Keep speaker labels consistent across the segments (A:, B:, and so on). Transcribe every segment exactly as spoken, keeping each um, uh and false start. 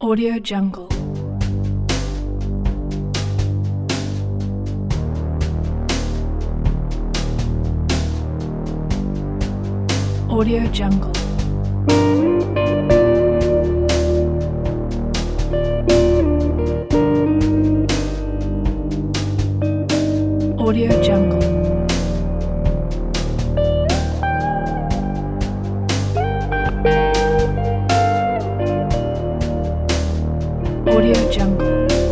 A: Audio Jungle. Audio Jungle. Audio Jungle. Audio Jungle.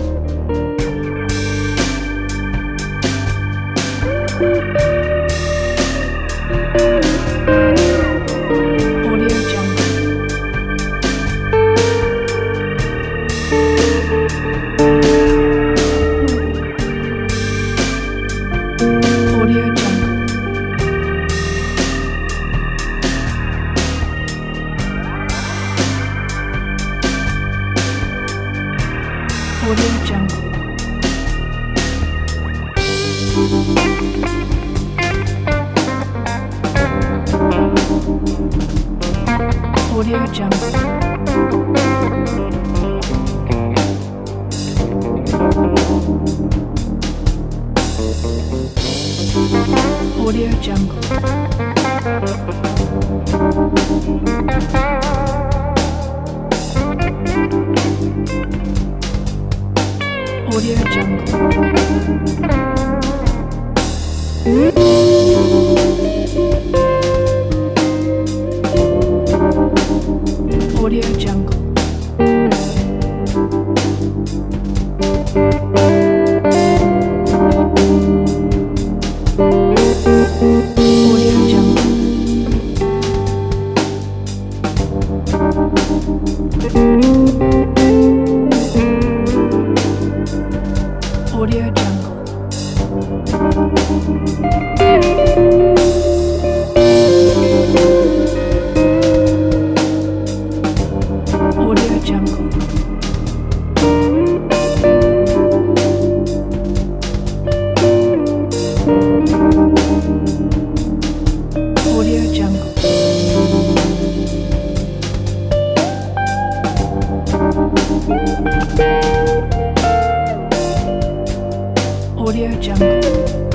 A: Audio Jungle. Audio Jungle. Audio Jungle. Audio Jungle. Audio Jungle. Audio Jungle. Audio Jungle. Audio Jungle. Audio Jungle. Audio Jungle. Audio Jungle. Audio Jungle.